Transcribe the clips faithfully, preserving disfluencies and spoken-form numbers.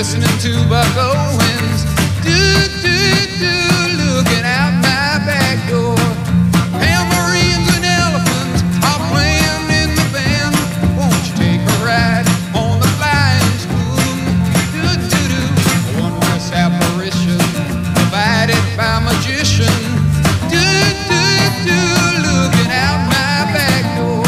listening to Buck Owens. Do, do, do, looking out my back door. Tambourines and elephants are playing in the band. Won't you take a ride on the flying spoon? Do, do, do, a wondrous apparition provided by magician. Do, do, do, looking out my back door.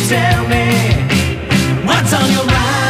tell me what's on your mind.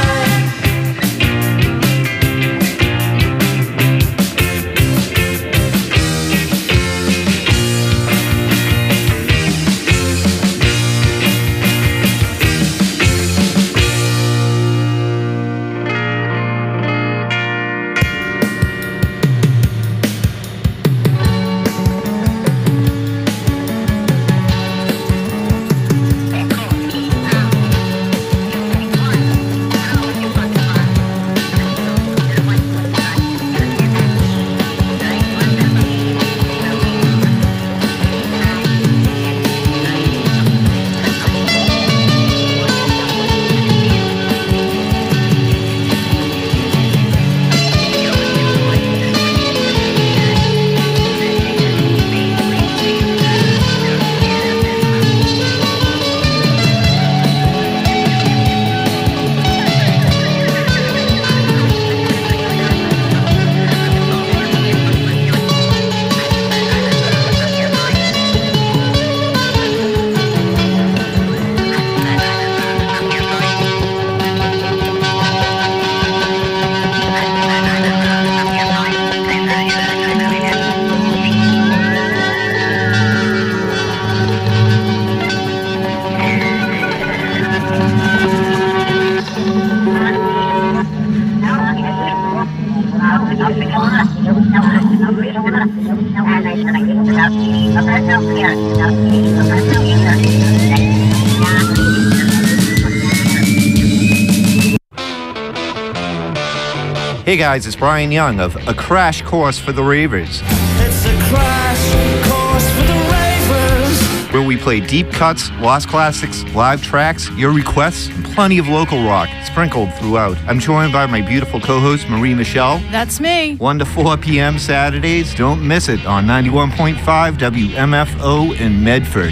Hey guys, it's Brian Young of A Crash Course for the Ravers. It's a crash course for the ravers. Where we play deep cuts, lost classics, live tracks, your requests, and plenty of local rock sprinkled throughout. I'm joined by my beautiful co-host, Marie Michelle. That's me. one to four p.m. Saturdays. Don't miss it on ninety-one point five W M F O in Medford.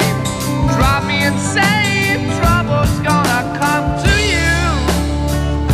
Drive me insane, trouble's gonna come to you.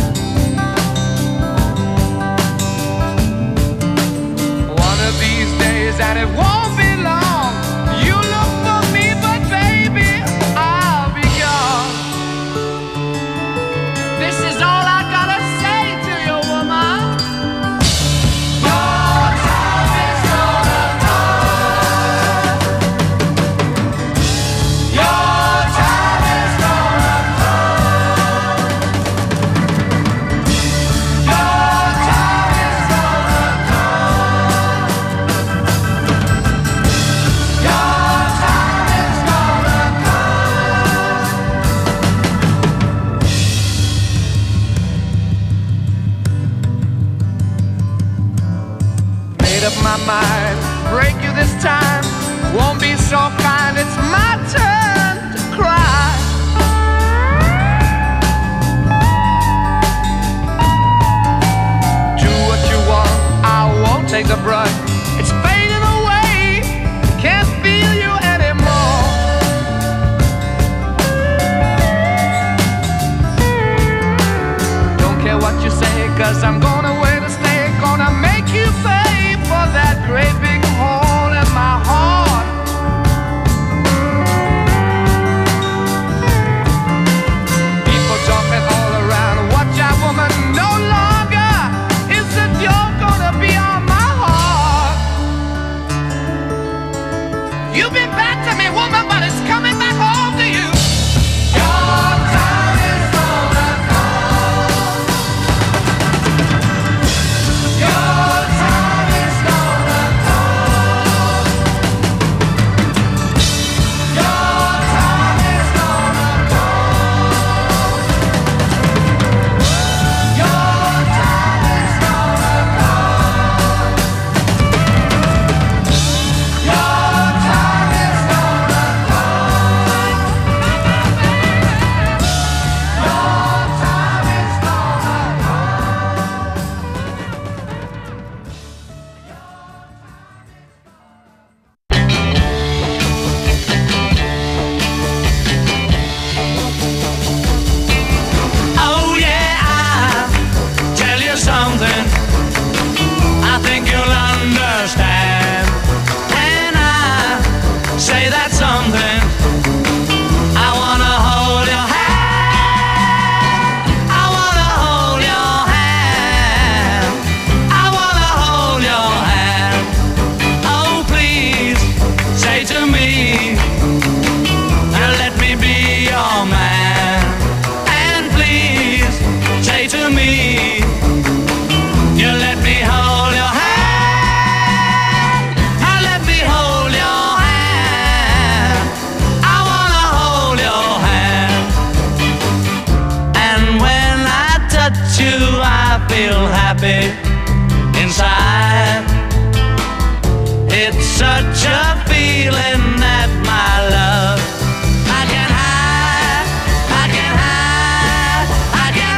such a feeling that my love I can hide, I can hide, I can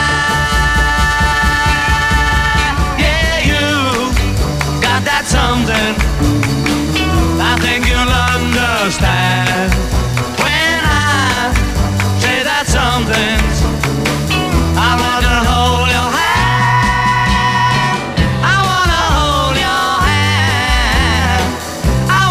hide. Yeah, you got that something I think you'll understand when I say that something. I wanna hold your hand, I wanna hold your hand, I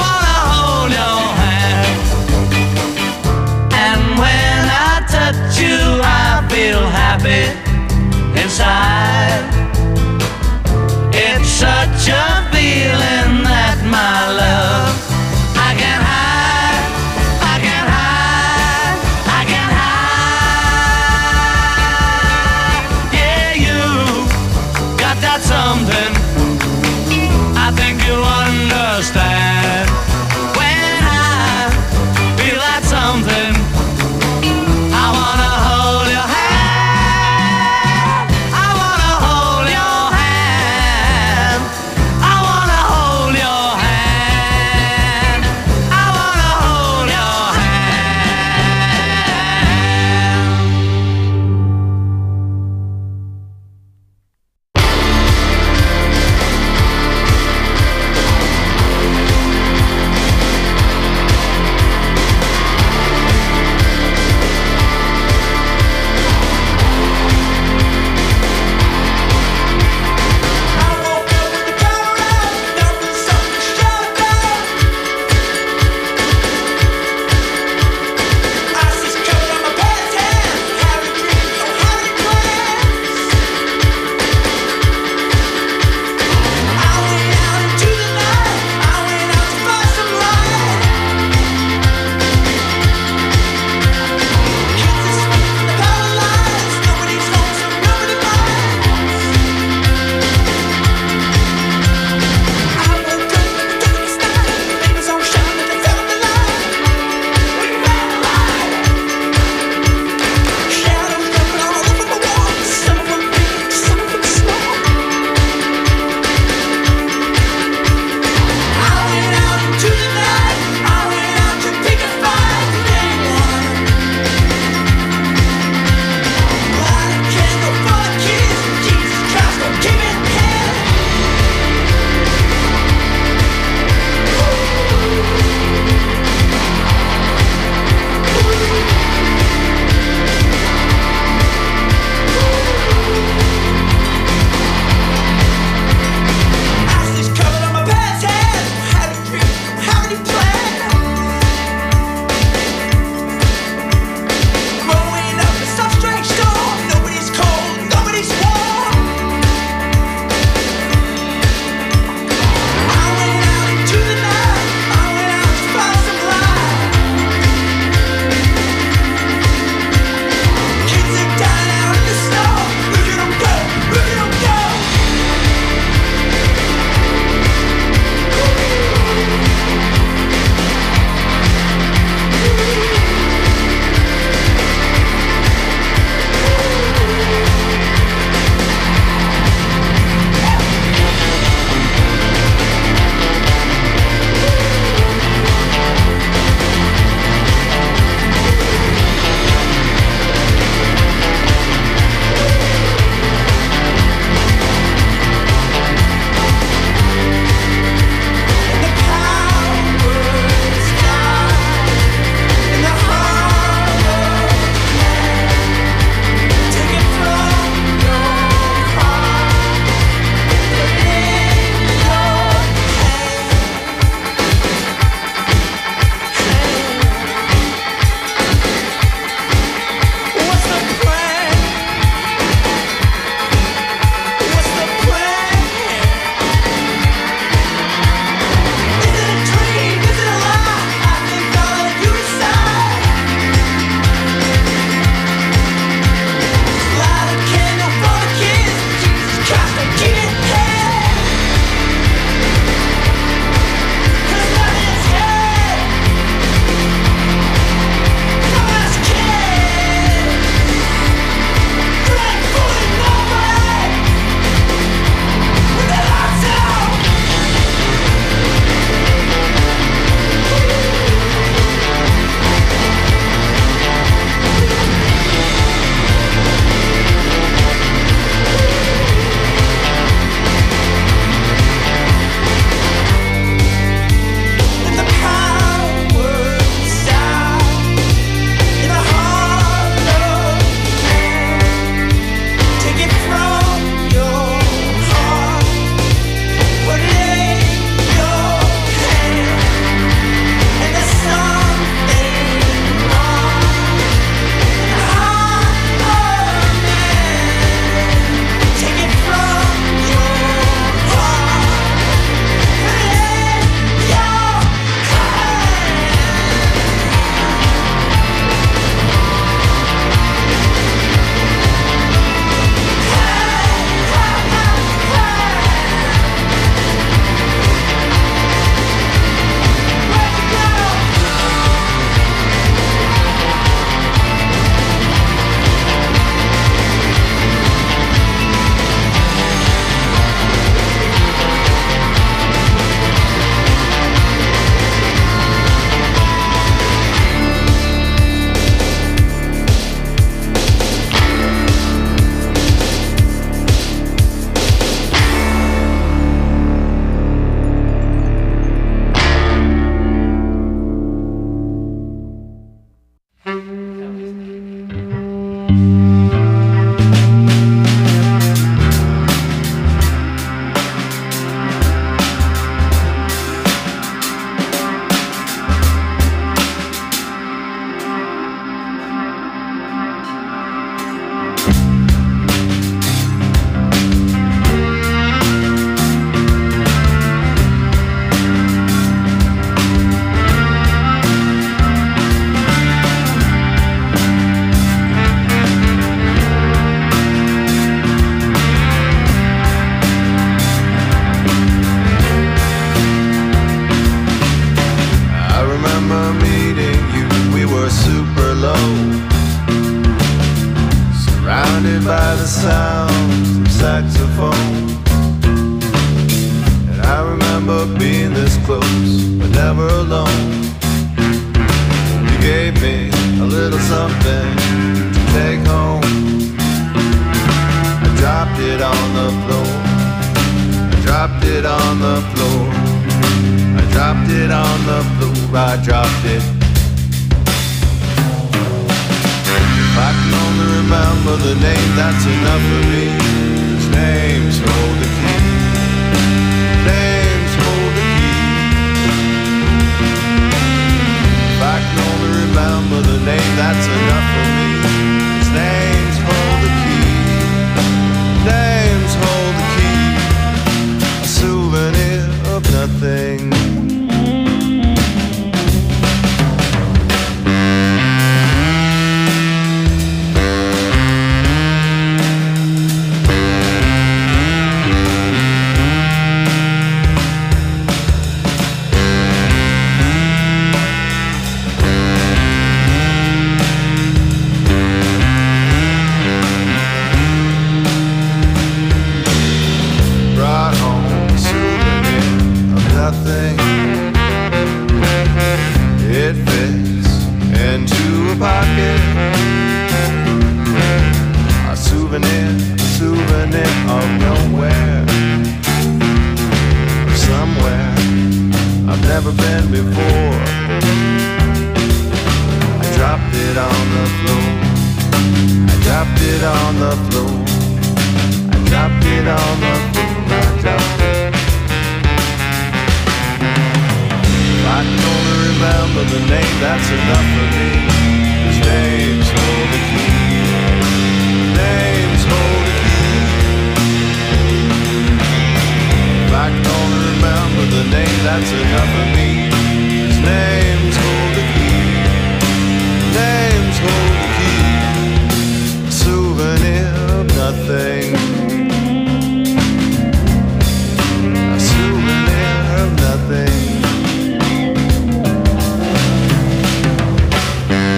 Nothing.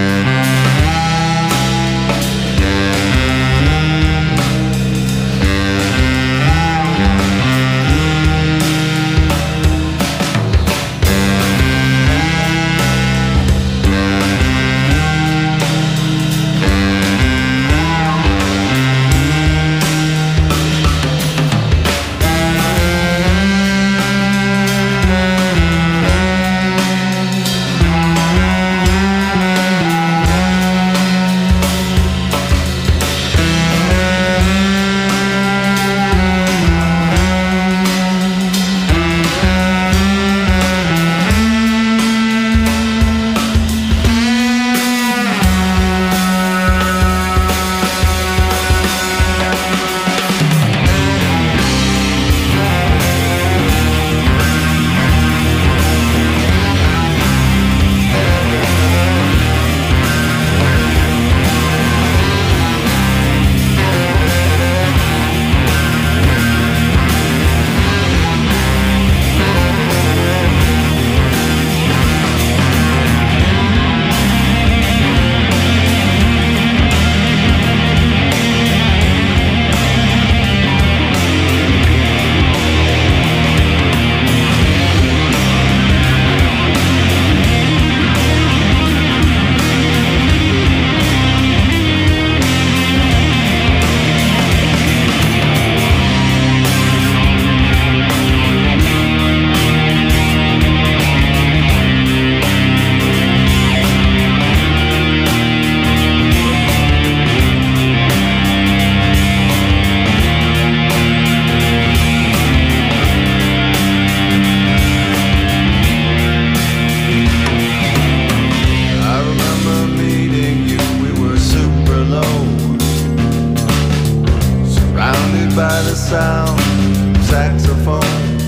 sound saxophone.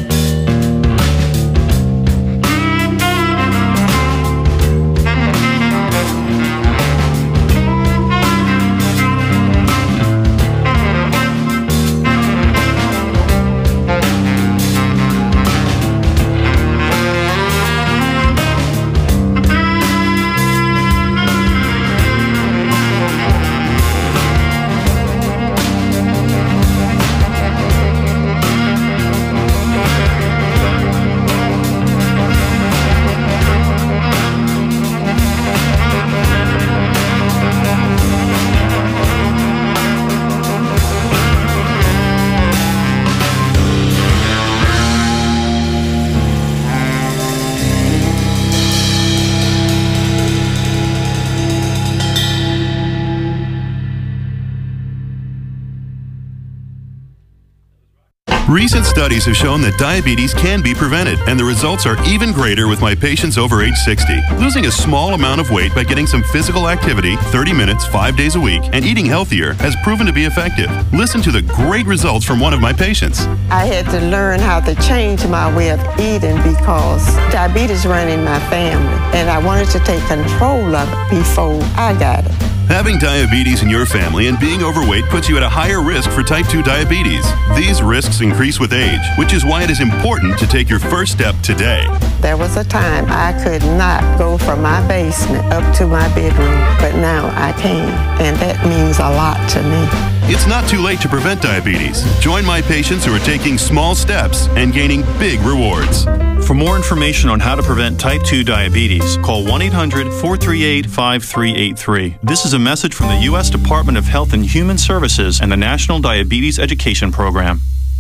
Recent studies have shown that diabetes can be prevented, and the results are even greater with my patients over age sixty. Losing a small amount of weight by getting some physical activity, thirty minutes, five days a week, and eating healthier has proven to be effective. Listen to the great results from one of my patients. I had to learn how to change my way of eating because diabetes ran in my family, and I wanted to take control of it before I got it. Having diabetes in your family and being overweight puts you at a higher risk for type two diabetes. These risks increase with age, which is why it is important to take your first step today. There was a time I could not go from my basement up to my bedroom, but now I can, and that means a lot to me. It's not too late to prevent diabetes. Join my patients who are taking small steps and gaining big rewards. For more information on how to prevent type two diabetes, call one eight hundred, four three eight, five three eight three. This is a message from the U S Department of Health and Human Services and the National Diabetes Education Program.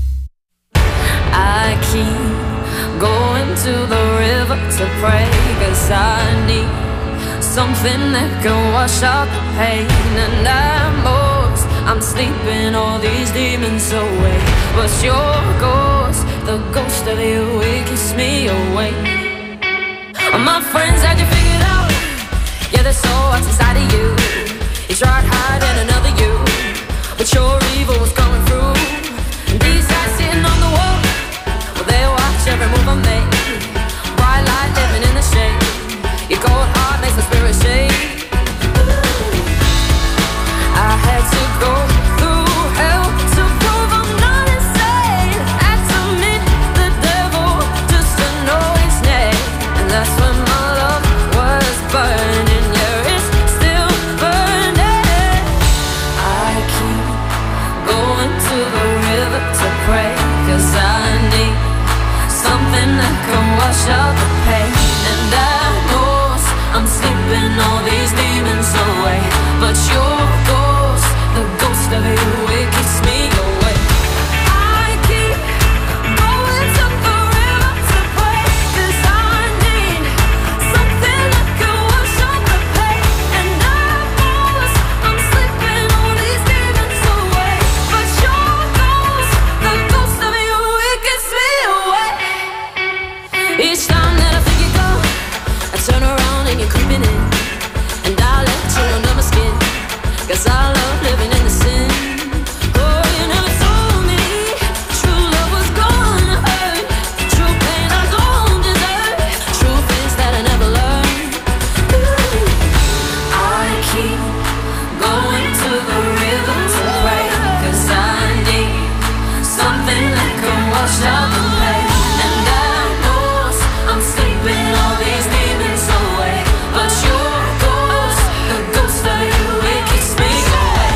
I keep going to the river to pray, 'cause I need something that can wash out the pain. And I'm most, I'm sleeping all these demons away, but your ghost, the ghost of you, it keeps me awake. My friends had you figured out, yeah, there's so what's inside of you. You tried hiding another you, but your evil was coming through. And these eyes sitting on the wall, well, they watch every move I make. Bright light living in the shade, your cold heart makes my spirit shake. I had to go through hell to prove I'm not insane. Had to meet the devil just to know his name. And that's when my love was burning. Yeah, it's still burning. I keep going to the river to pray, 'cause I need something that can wash out the pain. And I know I'm sleeping all these demons away, but your ghost, the ghost of you, it keeps me away. I keep going to the river to pray, 'cause I need something that can wash out the pain. And I know I'm sleeping all these demons away, but your ghost, the ghost of you, it keeps me away. Each time that I think you go, I turn around and you're creeping in, and I let you under my skin, 'cause I love living in the sin. Oh, you never told me true love was gonna hurt, true pain I don't deserve, truth is that I never learned. Ooh, I keep going to the river to pray, 'cause I need something that can wash out the pain. And I know I'm sleeping all these demons away, but your ghost, the ghost of you, it keeps me away.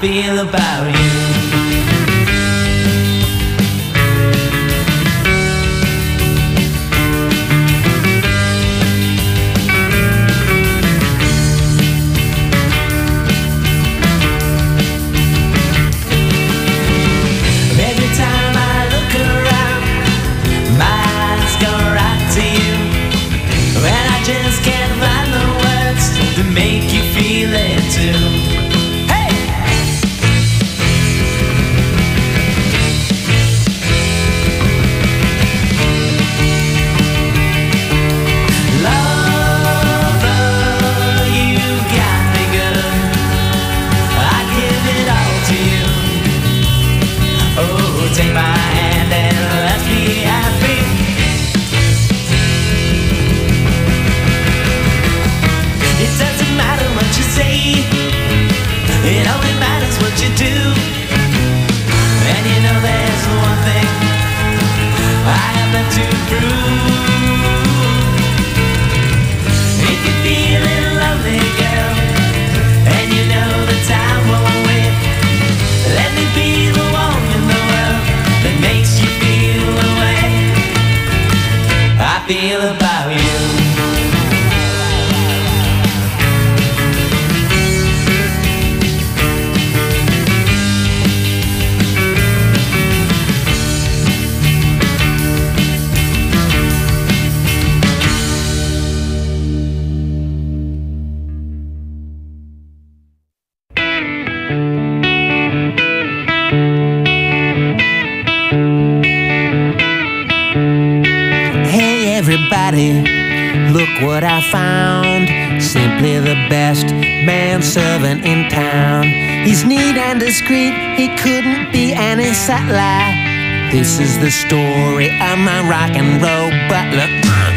feel about you. Make you feel it too. Hey! Lover, you got me good. I give it all to you. Oh, take my hand and let's be happy. It doesn't matter what you say, it only matters what you do. And you know there's one thing I have left to prove. If you're feeling lonely, girl, and you know the time won't wait, let me be the one in the world that makes you feel the way I feel about you. Look what I found, simply the best manservant in town. He's neat and discreet, he couldn't be any subtler. This is the story of my rock and roll butler.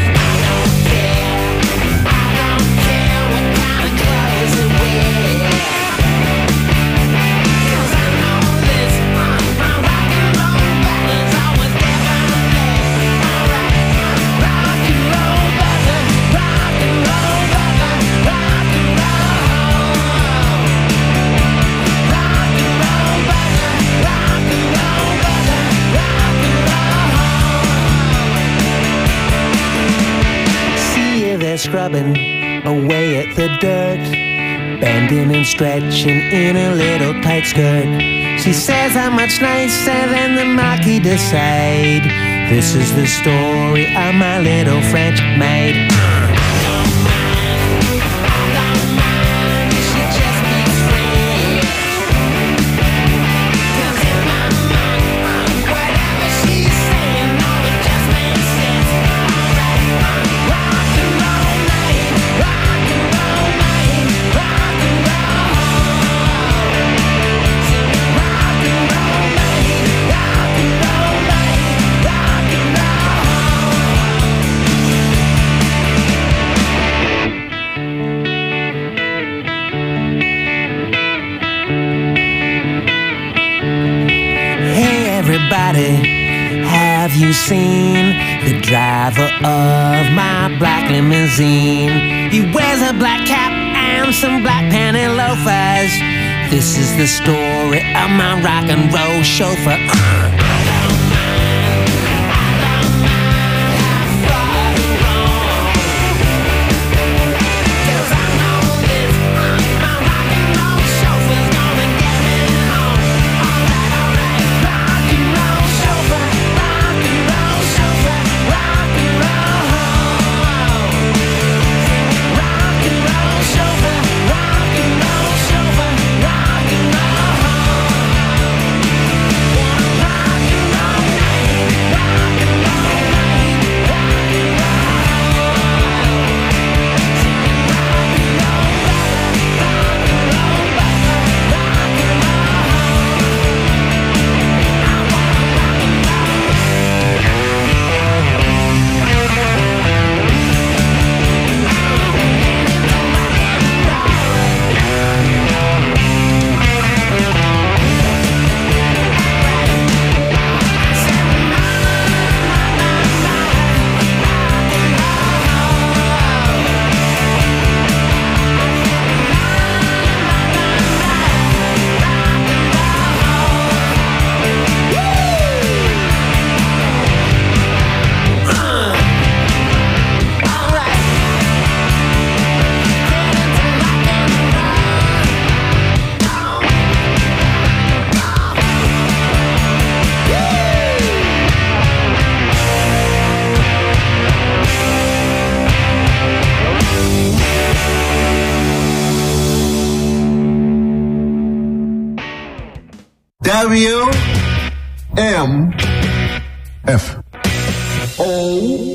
Scrubbing away at the dirt, bending and stretching in a little tight skirt. She says I'm much nicer than the Marquis de Sade. This is the story of my little French maid. Have you seen the driver of my black limousine? He wears a black cap and some black panty loafers. This is the story of my rock and roll chauffeur. uh. Rock W M F O.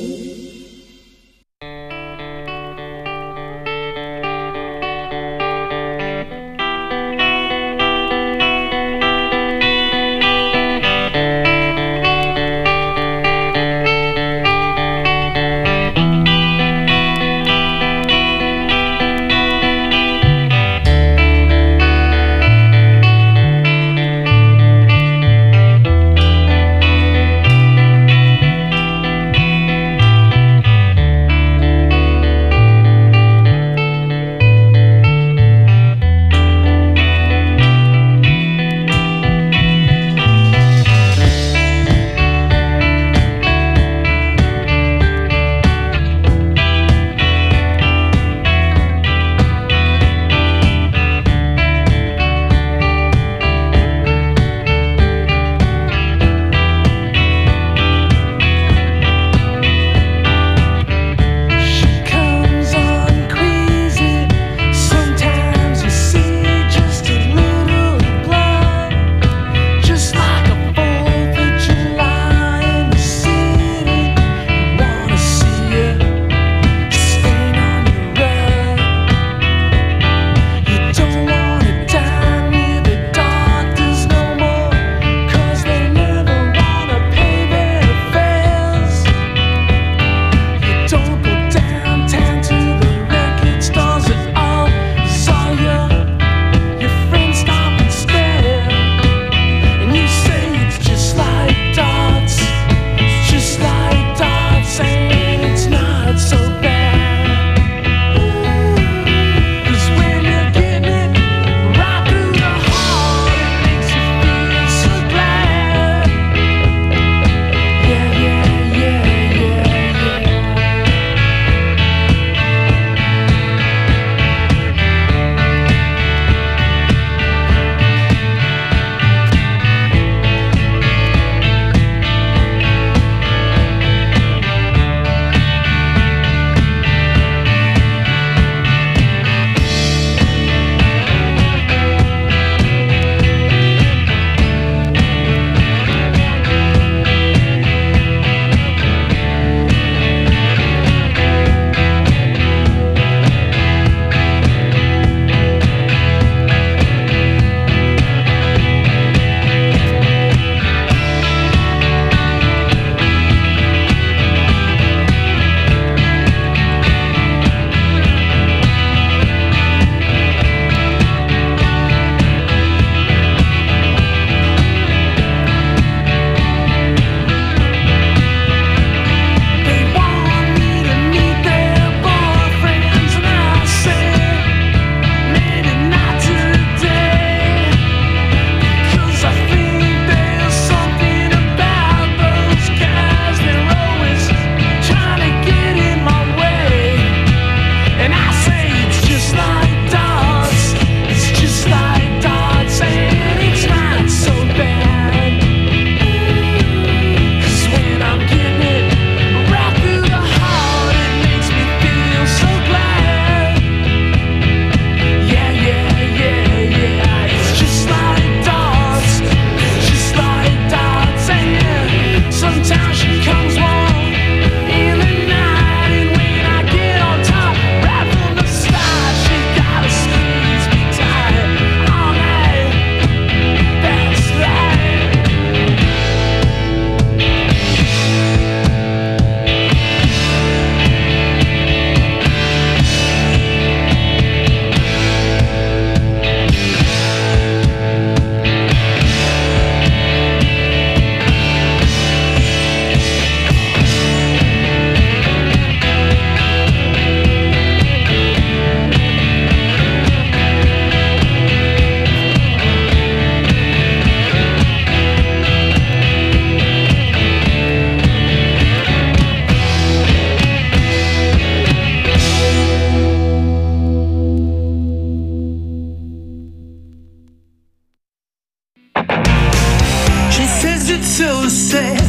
so sad.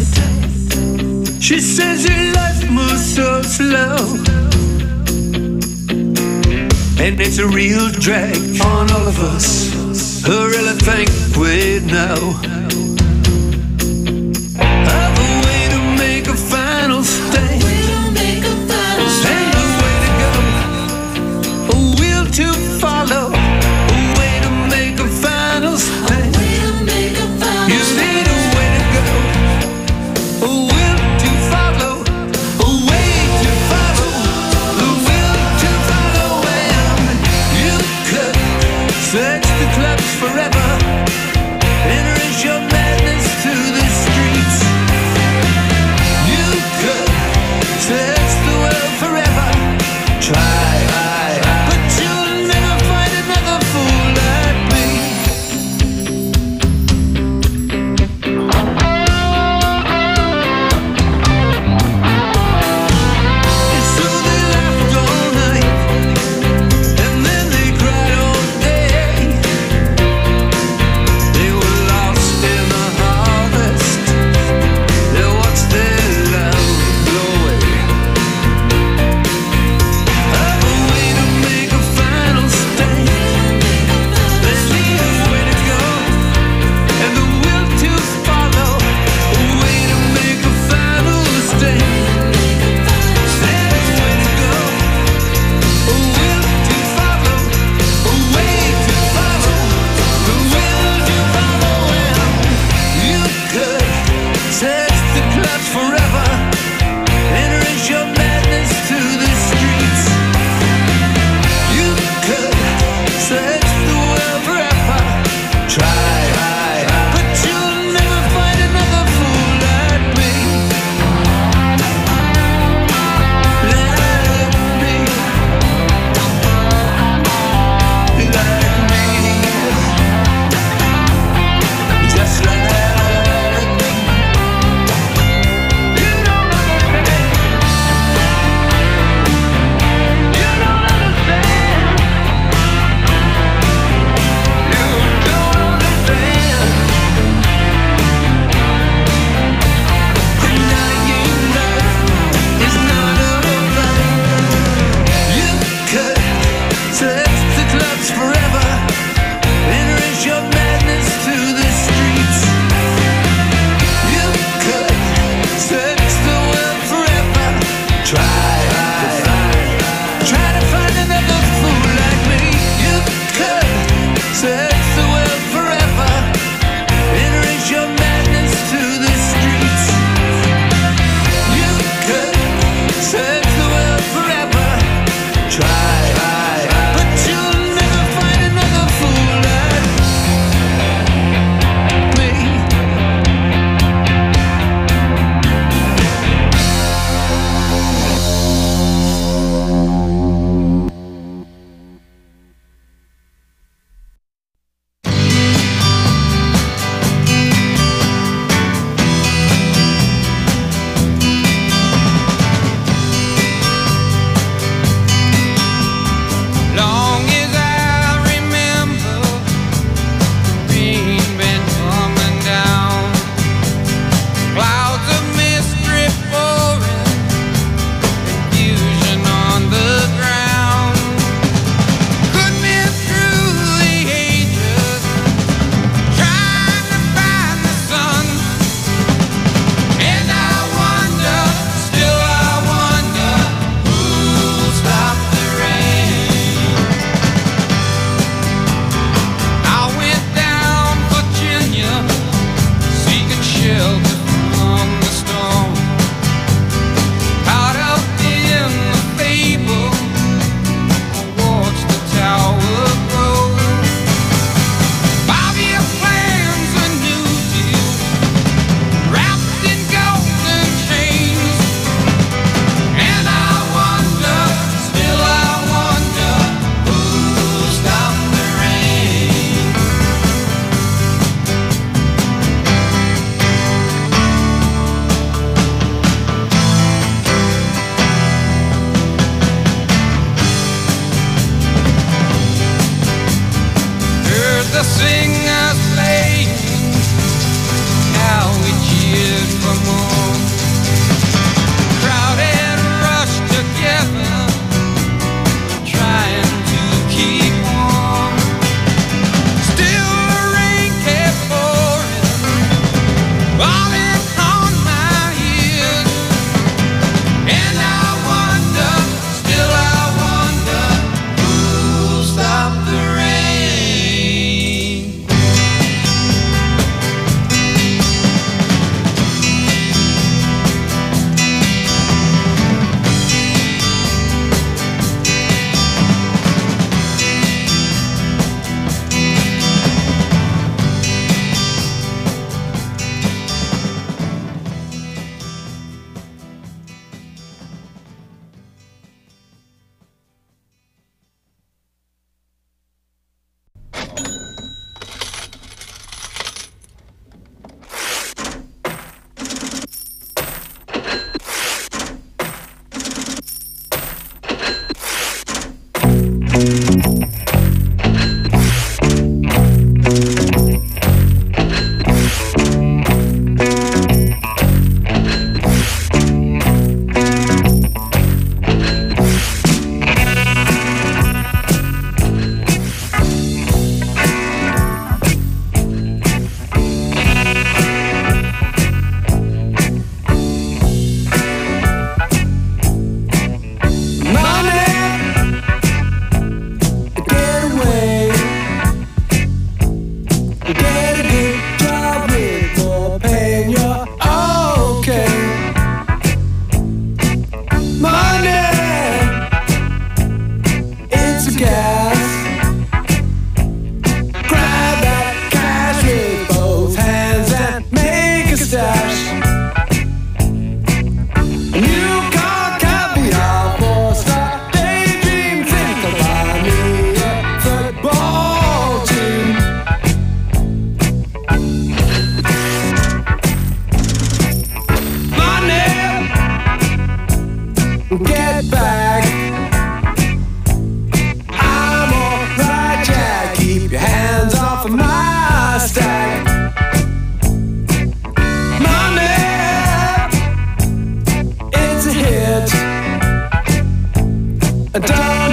She says your life moves so slow, and it's a real drag on all of us. I really think we know of a way to make a final stand, and a way to go, a will to follow, a way to make a final stand. You need a way to go, a will to follow, a way to follow, a will to follow. And you could search the clubs forever, enter a show get back. I'm alright, Jack. Keep your hands off of my stack. Money, it's a hit. Don't